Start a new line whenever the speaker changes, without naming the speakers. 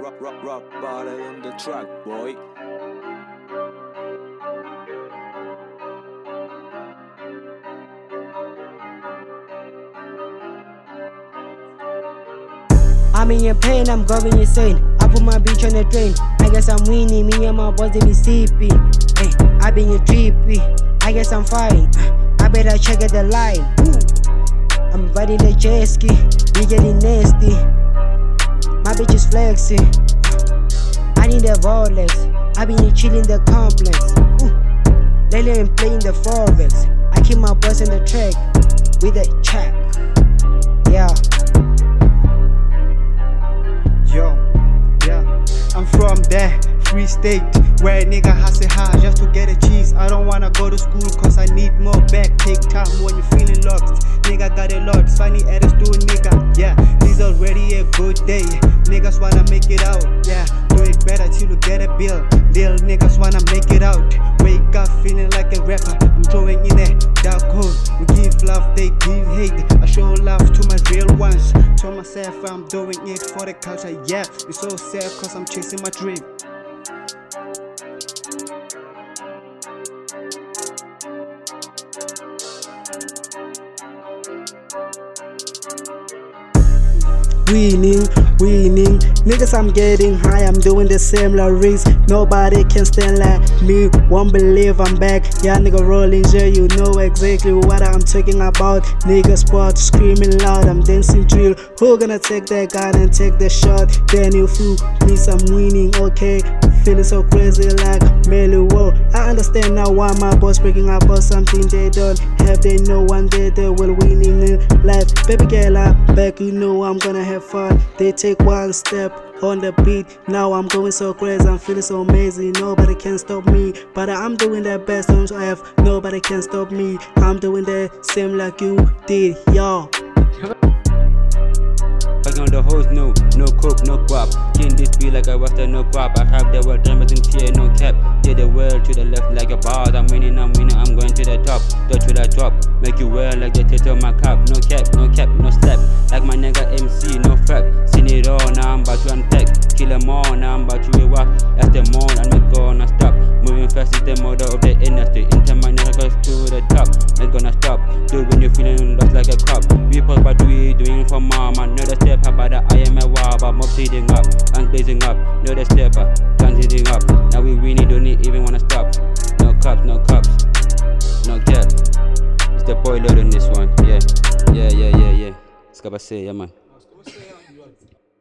rock bottom on the track, boy.
I'm in pain, I'm going insane. I put my bitch on the train. I guess I'm winning, me and my boss they be sleeping. Hey, I been in trippy. I guess I'm fine. I better check out the line. I'm riding the jet ski, we getting nasty. My bitch is flexing. I need a Rolex. I been chilling the complex. Lately I'm playing the Forex. I keep my boss in the track with a check. Yeah.
I'm from that free state where a nigga hustle hard just to get a cheese. I don't wanna go to school cause I need more back. Take time when you're feeling lost. Nigga got a lot, it's funny attitude, nigga. Yeah, this already a good day. Niggas wanna make it out. Yeah, do it better till you get a bill. Little niggas wanna make it out. Wake up feeling like a rapper. I'm drawing in a dark hole. We give love, they give hate. I show love to my real ones. Told myself I'm doing it for the culture. Yeah, it's so sad cause I'm chasing my dream. Winning, niggas I'm getting high, I'm doing the same lyrics. Nobody can stand like me, won't believe I'm back. Yeah, nigga rolling, yeah, you know exactly what I'm talking about. Niggas spot screaming loud, I'm dancing drill. Who gonna take that gun and take the shot? Then you fool me, I'm winning, okay. Feeling so crazy like Melly, whoa. I understand now why my boss breaking up about something they don't have. They know one day they will winning in life. Baby girl, I'm back, you know I'm gonna have fun. They take one step on the beat. Now I'm going so crazy, I'm feeling so amazing. Nobody can stop me, but I'm doing the best on F. Nobody can stop me. I'm doing the same like you did, yo.
Fucking on the hoes, no coke, no guap. Can this be like a western, no guap? I have the world jumping in fear, no cap. Did the world to the left like a bar. I'm winning, I'm going to the top. Touch with a drop, make you wear like the tattoo on my cap. No cap, no slap. Like my nigga MC, no frap. Seen it all, now I'm about to unpack. Kill them all, now I'm about to walk. That's the mode, I'm not gonna stop. Moving fast is the model of the industry. Into my nigga goes to the top. Not gonna stop. Dude, when you're feeling lost like a cop. We post what we doing for mom. I know the step up, but I am a wow. But mob seeding up, and blazing up. Know the stepper, transiting up. Now we winning, don't even wanna stop. No cops, no cap. It's the boy load on this one. Yeah. Ska bara säga man.